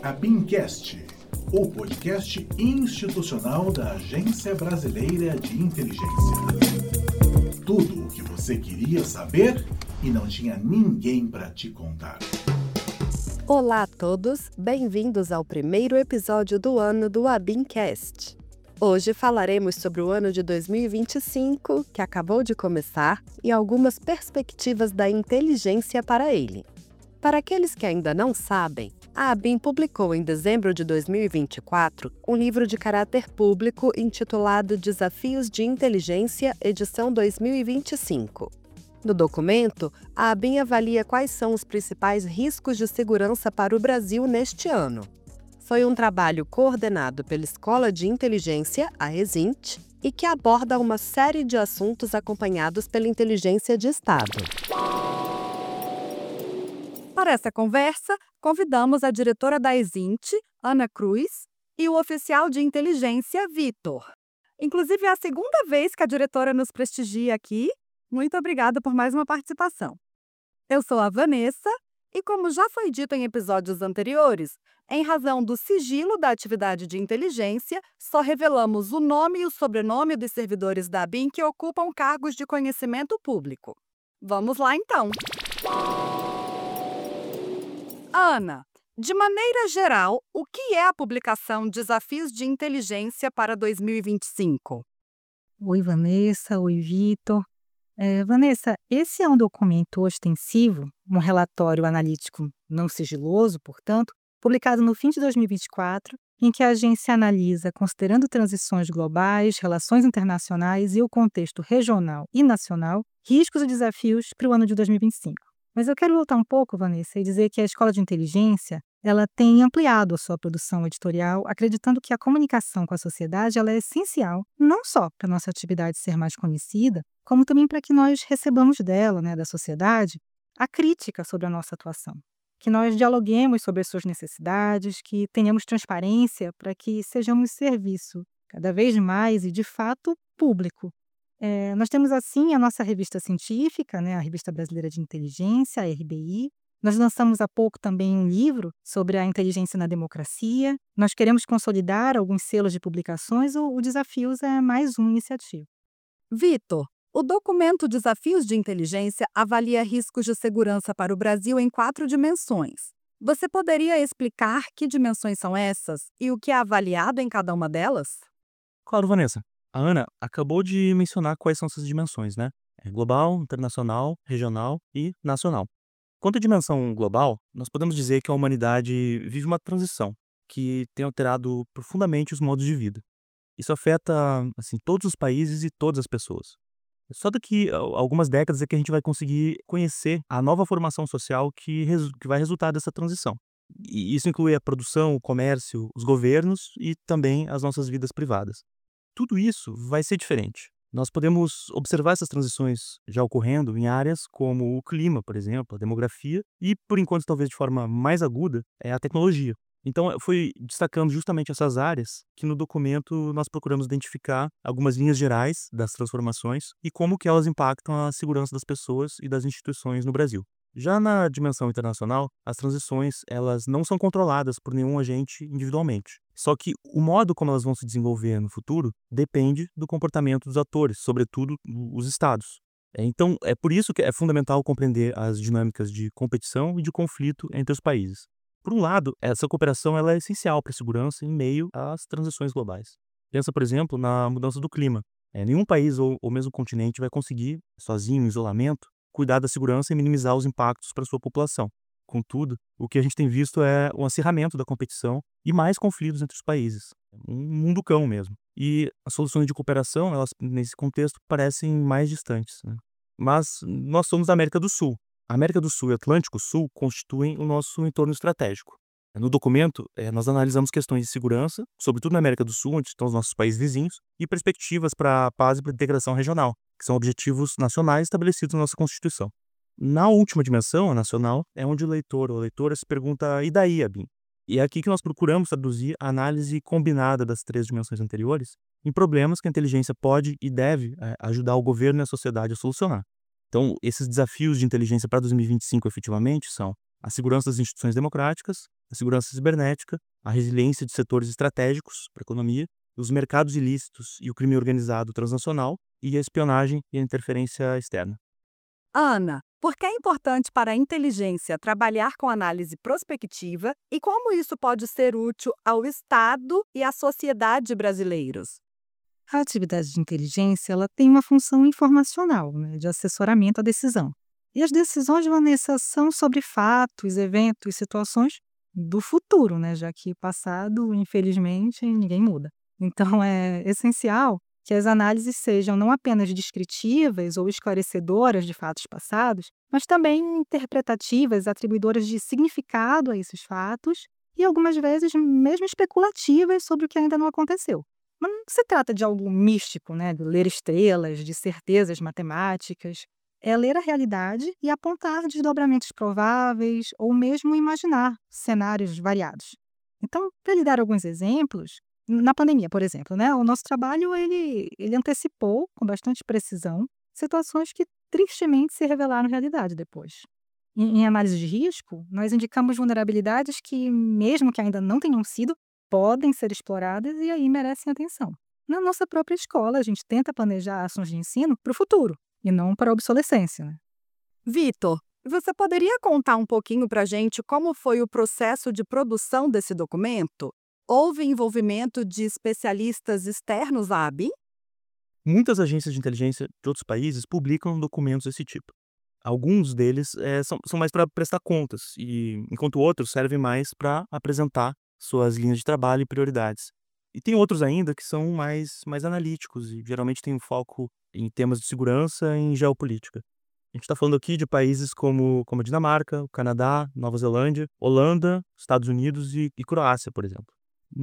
A BIMcast, o podcast institucional da Agência Brasileira de Inteligência. Tudo o que você queria saber e não tinha ninguém para te contar. Olá a todos, bem-vindos ao primeiro episódio do ano do ABIMcast. Hoje falaremos sobre o ano de 2025, que acabou de começar, e algumas perspectivas da inteligência para ele. Para aqueles que ainda não sabem, a ABIM publicou em dezembro de 2024 um livro de caráter público intitulado Desafios de Inteligência, edição 2025. No documento, a ABIM avalia quais são os principais riscos de segurança para o Brasil neste ano. Foi um trabalho coordenado pela Escola de Inteligência, a ESINT, e que aborda uma série de assuntos acompanhados pela Inteligência de Estado. Para essa conversa, convidamos a diretora da ESINT, Ana Cruz, e o oficial de inteligência, Vitor. Inclusive, é a segunda vez que a diretora nos prestigia aqui. Muito obrigada por mais uma participação. Eu sou a Vanessa e, como já foi dito em episódios anteriores, em razão do sigilo da atividade de inteligência, só revelamos o nome e o sobrenome dos servidores da ABIM que ocupam cargos de conhecimento público. Vamos lá, então! Ana, de maneira geral, o que é a publicação Desafios de Inteligência para 2025? Oi, Vanessa. Oi, Vitor. Vanessa, esse é um documento ostensivo, um relatório analítico não sigiloso, portanto, publicado no fim de 2024, em que a agência analisa, considerando transições globais, relações internacionais e o contexto regional e nacional, riscos e desafios para o ano de 2025. Mas eu quero voltar um pouco, Vanessa, e dizer que a Escola de Inteligência ela tem ampliado a sua produção editorial, acreditando que a comunicação com a sociedade ela é essencial, não só para a nossa atividade ser mais conhecida, como também para que nós recebamos dela, da sociedade, a crítica sobre a nossa atuação. Que nós dialoguemos sobre as suas necessidades, que tenhamos transparência para que sejamos serviço cada vez mais e, de fato, público. Nós temos, assim, a nossa revista científica, a Revista Brasileira de Inteligência, a RBI. Nós lançamos há pouco também um livro sobre a inteligência na democracia. Nós queremos consolidar alguns selos de publicações. O Desafios é mais uma iniciativa. Vitor, o documento Desafios de Inteligência avalia riscos de segurança para o Brasil em 4 dimensões. Você poderia explicar que dimensões são essas e o que é avaliado em cada uma delas? Claro, Vanessa. A Ana acabou de mencionar quais são essas dimensões, Global, internacional, regional e nacional. Quanto à dimensão global, nós podemos dizer que a humanidade vive uma transição que tem alterado profundamente os modos de vida. Isso afeta, todos os países e todas as pessoas. Só daqui a algumas décadas é que a gente vai conseguir conhecer a nova formação social que vai resultar dessa transição. E isso inclui a produção, o comércio, os governos e também as nossas vidas privadas. Tudo isso vai ser diferente. Nós podemos observar essas transições já ocorrendo em áreas como o clima, por exemplo, a demografia e, por enquanto, talvez de forma mais aguda, é a tecnologia. Então, foi destacando justamente essas áreas que no documento nós procuramos identificar algumas linhas gerais das transformações e como que elas impactam a segurança das pessoas e das instituições no Brasil. Já na dimensão internacional, as transições elas não são controladas por nenhum agente individualmente. Só que o modo como elas vão se desenvolver no futuro depende do comportamento dos atores, sobretudo os estados. Então, é por isso que é fundamental compreender as dinâmicas de competição e de conflito entre os países. Por um lado, essa cooperação ela é essencial para a segurança em meio às transições globais. Pensa, por exemplo, na mudança do clima. Nenhum país ou mesmo continente vai conseguir, sozinho, em isolamento, cuidar da segurança e minimizar os impactos para a sua população. Contudo, o que a gente tem visto é um acirramento da competição e mais conflitos entre os países. Um munducão mesmo. E as soluções de cooperação, elas, nesse contexto, parecem mais distantes. Mas nós somos da América do Sul. A América do Sul e o Atlântico Sul constituem o nosso entorno estratégico. No documento, nós analisamos questões de segurança, sobretudo na América do Sul, onde estão os nossos países vizinhos, e perspectivas para a paz e para a integração regional, que são objetivos nacionais estabelecidos na nossa Constituição. Na última dimensão, a nacional, é onde o leitor ou a leitora se pergunta, e daí, ABIM? E é aqui que nós procuramos traduzir a análise combinada das 3 dimensões anteriores em problemas que a inteligência pode e deve ajudar o governo e a sociedade a solucionar. Então, esses desafios de inteligência para 2025, efetivamente, são a segurança das instituições democráticas, a segurança cibernética, a resiliência de setores estratégicos para a economia, os mercados ilícitos e o crime organizado transnacional e a espionagem e a interferência externa. Ana, por que é importante para a inteligência trabalhar com análise prospectiva e como isso pode ser útil ao Estado e à sociedade brasileiros? A atividade de inteligência ela tem uma função informacional, né, de assessoramento à decisão. E as decisões, Vanessa, são sobre fatos, eventos, situações do futuro, né, já que o passado, infelizmente, ninguém muda. Então, é essencial que as análises sejam não apenas descritivas ou esclarecedoras de fatos passados, mas também interpretativas, atribuidoras de significado a esses fatos e, algumas vezes, mesmo especulativas sobre o que ainda não aconteceu. Mas não se trata de algo místico, né, de ler estrelas, de certezas matemáticas. É ler a realidade e apontar desdobramentos prováveis ou mesmo imaginar cenários variados. Então, para lhe dar alguns exemplos, na pandemia, por exemplo, né, o nosso trabalho ele antecipou com bastante precisão situações que tristemente se revelaram realidade depois. Em análise de risco, nós indicamos vulnerabilidades que, mesmo que ainda não tenham sido, podem ser exploradas e aí merecem atenção. Na nossa própria escola, a gente tenta planejar ações de ensino para o futuro e não para a obsolescência, né? Vitor, você poderia contar um pouquinho para a gente como foi o processo de produção desse documento? Houve envolvimento de especialistas externos à ABIN? Muitas agências de inteligência de outros países publicam documentos desse tipo. Alguns deles são mais para prestar contas, enquanto outros servem mais para apresentar suas linhas de trabalho e prioridades. E tem outros ainda que são mais analíticos e geralmente têm um foco em temas de segurança e em geopolítica. A gente está falando aqui de países como a Dinamarca, o Canadá, Nova Zelândia, Holanda, Estados Unidos e Croácia, por exemplo.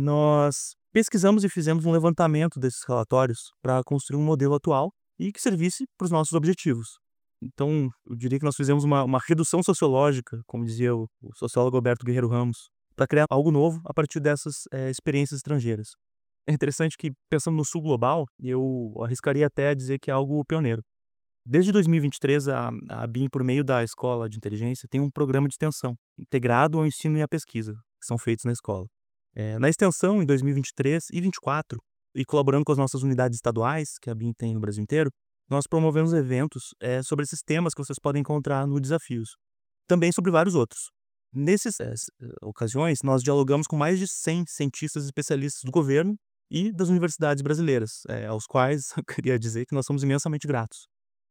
Nós pesquisamos e fizemos um levantamento desses relatórios para construir um modelo atual e que servisse para os nossos objetivos. Então, eu diria que nós fizemos uma redução sociológica, como dizia o sociólogo Alberto Guerreiro Ramos, para criar algo novo a partir dessas experiências estrangeiras. É interessante que, pensando no sul global, eu arriscaria até dizer que é algo pioneiro. Desde 2023, a ABIN, por meio da Escola de Inteligência, tem um programa de extensão integrado ao ensino e à pesquisa, que são feitos na escola. Na extensão, em 2023 e 2024, e colaborando com as nossas unidades estaduais, que a ABIN tem no Brasil inteiro, nós promovemos eventos sobre esses temas que vocês podem encontrar no Desafios. Também sobre vários outros. Nessas ocasiões, nós dialogamos com mais de 100 cientistas e especialistas do governo e das universidades brasileiras, aos quais eu queria dizer que nós somos imensamente gratos.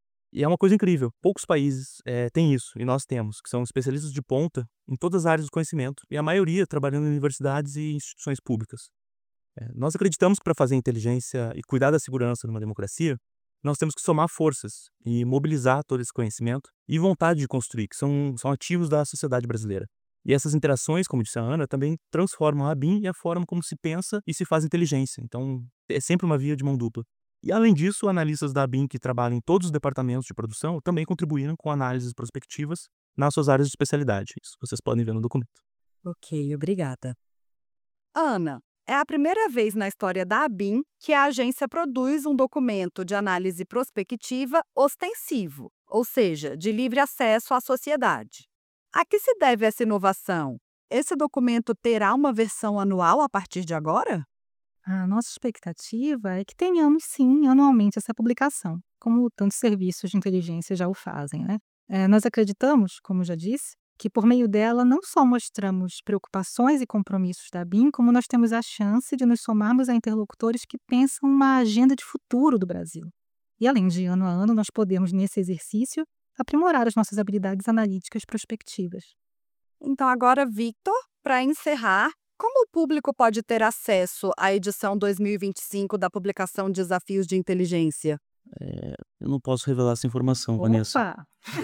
E é uma coisa incrível. Poucos países têm isso, e nós temos, que são especialistas de ponta em todas as áreas do conhecimento, e a maioria trabalhando em universidades e instituições públicas. Nós acreditamos que para fazer inteligência e cuidar da segurança numa democracia, nós temos que somar forças e mobilizar todo esse conhecimento e vontade de construir, que são ativos da sociedade brasileira. E essas interações, como disse a Ana, também transformam a ABIN e a forma como se pensa e se faz inteligência. Então, é sempre uma via de mão dupla. E, além disso, analistas da ABIN que trabalham em todos os departamentos de produção também contribuíram com análises prospectivas nas suas áreas de especialidade. Isso vocês podem ver no documento. Ok, obrigada. Ana, é a primeira vez na história da ABIN que a agência produz um documento de análise prospectiva ostensivo, ou seja, de livre acesso à sociedade. A que se deve essa inovação? Esse documento terá uma versão anual a partir de agora? A nossa expectativa é que tenhamos, sim, anualmente essa publicação, como tantos serviços de inteligência já o fazem, né? Nós acreditamos, como já disse, que por meio dela não só mostramos preocupações e compromissos da ABIN, como nós temos a chance de nos somarmos a interlocutores que pensam uma agenda de futuro do Brasil. E além de ano a ano, nós podemos, nesse exercício, aprimorar as nossas habilidades analíticas prospectivas. Então agora, Victor, para encerrar, como o público pode ter acesso à edição 2025 da publicação Desafios de Inteligência? Eu não posso revelar essa informação, Vanessa. Opa!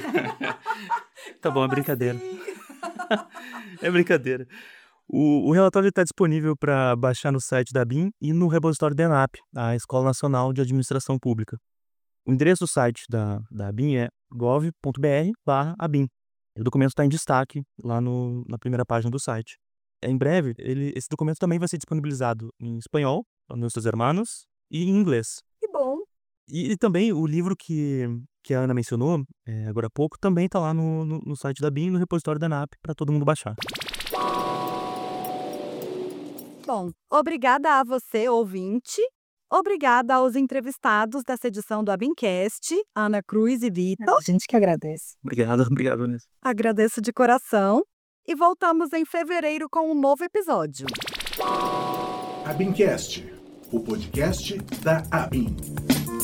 Tá bom, é brincadeira. É brincadeira. O relatório está disponível para baixar no site da ABIN e no repositório da ENAP, a Escola Nacional de Administração Pública. O endereço do site da ABIN é gov.br/ABIN. O documento está em destaque lá na primeira página do site. Em breve, esse documento também vai ser disponibilizado em espanhol, Nuestros Hermanos, e em inglês. Que bom! E também o livro que que a Ana mencionou agora há pouco também está lá no site da BIM, no repositório da ANAP, para todo mundo baixar. Bom, obrigada a você, ouvinte. Obrigada aos entrevistados dessa edição do ABINcast, Ana Cruz e Vitor. A gente que agradece. Obrigado, Vanessa. Agradeço de coração. E voltamos em fevereiro com um novo episódio. ABINcast, o podcast da ABIN.